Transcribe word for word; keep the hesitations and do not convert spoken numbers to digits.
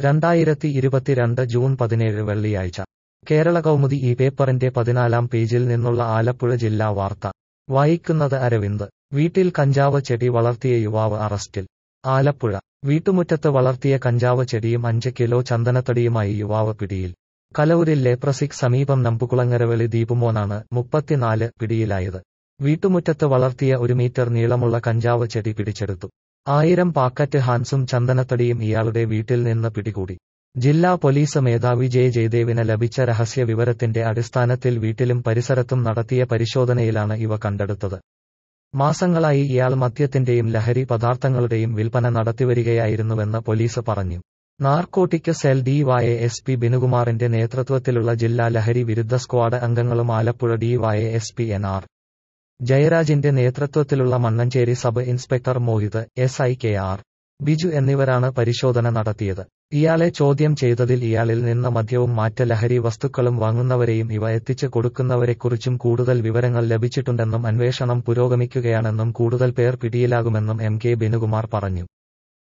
രണ്ടായിരത്തി ഇരുപത്തിരണ്ട് ജൂൺ പതിനേഴ് വെള്ളിയാഴ്ച കേരള കൗമുദി ഈ പേപ്പറിന്റെ പതിനാലാം പേജിൽ നിന്നുള്ള ആലപ്പുഴ ജില്ലാ വാർത്ത വായിക്കുന്നത് അരവിന്ദ്. വീട്ടിൽ കഞ്ചാവ് ചെടി വളർത്തിയ യുവാവ് അറസ്റ്റിൽ. ആലപ്പുഴ വീട്ടുമുറ്റത്ത് വളർത്തിയ കഞ്ചാവ് ചെടിയും അഞ്ച് കിലോ ചന്ദനത്തടിയുമായി യുവാവ് പിടിയിൽ. കലവൂരിൽ ലേപ്രസിക്ക് സമീപം നമ്പുകുളങ്ങരവെളി ദീപുമോനാണ് മുപ്പത്തിനാല് പിടിയിലായത്. വീട്ടുമുറ്റത്ത് വളർത്തിയ ഒരു മീറ്റർ നീളമുള്ള കഞ്ചാവ് ചെടി പിടിച്ചെടുത്തു. ആയിരം പാക്കറ്റ് ഹാൻസും ചന്ദനത്തടിയും ഇയാളുടെ വീട്ടിൽ നിന്ന് പിടികൂടി. ജില്ലാ പോലീസ് മേധാവി ജെ ജയദേവിന് ലഭിച്ച രഹസ്യ വിവരത്തിന്റെ അടിസ്ഥാനത്തിൽ വീട്ടിലും പരിസരത്തും നടത്തിയ പരിശോധനയിലാണ് ഇവ കണ്ടെടുത്തത്. മാസങ്ങളായി ഇയാൾ മദ്യത്തിന്റെയും ലഹരി പദാർത്ഥങ്ങളുടെയും വിൽപ്പന നടത്തിവരികയായിരുന്നുവെന്ന് പോലീസ് പറഞ്ഞു. നാർക്കോട്ടിക് സെൽ ഡിവൈഎസ് പി ബിനുകുമാറിന്റെ നേതൃത്വത്തിലുള്ള ജില്ലാ ലഹരി വിരുദ്ധ സ്ക്വാഡ് അംഗങ്ങളും Alappuzha DYS P N R ജയരാജിന്റെ നേതൃത്വത്തിലുള്ള Mannanchery sub inspector Mohit, S I K R Biju എന്നിവരാണ് പരിശോധന നടത്തിയത്. ഇയാളെ ചോദ്യം ചെയ്തതിൽ ഇയാളിൽ നിന്ന് മദ്യവും മറ്റ് ലഹരി വസ്തുക്കളും വാങ്ങുന്നവരെയും ഇവ എത്തിച്ച് കൊടുക്കുന്നവരെക്കുറിച്ചും കൂടുതൽ വിവരങ്ങൾ ലഭിച്ചിട്ടുണ്ടെന്നും അന്വേഷണം പുരോഗമിക്കുകയാണെന്നും കൂടുതൽ പേർ പിടിയിലാകുമെന്നും എം കെ ബിനുകുമാർ പറഞ്ഞു.